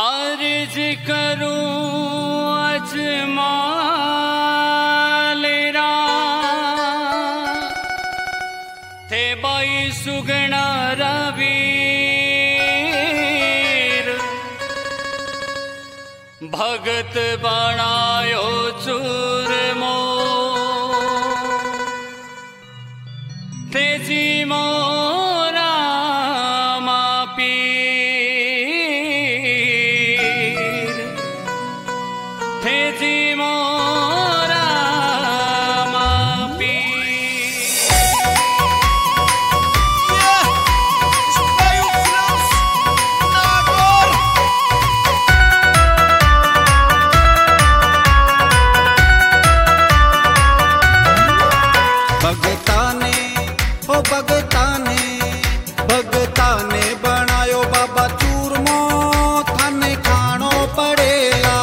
अर्ज करूं अजमालेरा थे बाई सुगना रवीर भगत बनायो चूरमो तेजी मोरा पीर तेजी मोरा भगता ने बनायो बाबा चूरमो थाने खानो पड़ेगा।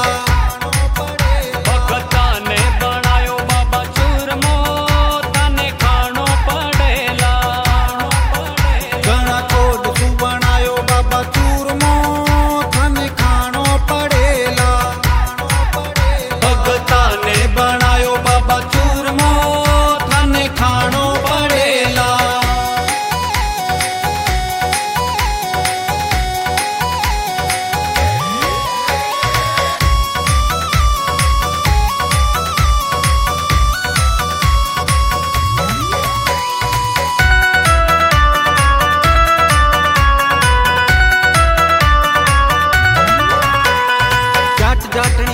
भगता ने बनायो बाबा चूरमो थाने खानो पड़ेगा। घना कोड सु बनायो बाबा चूरमो थाने खानो पड़ेगा। भगता ने बनायो बाबा चूरमो थाने खानो पड़ेगा। जाट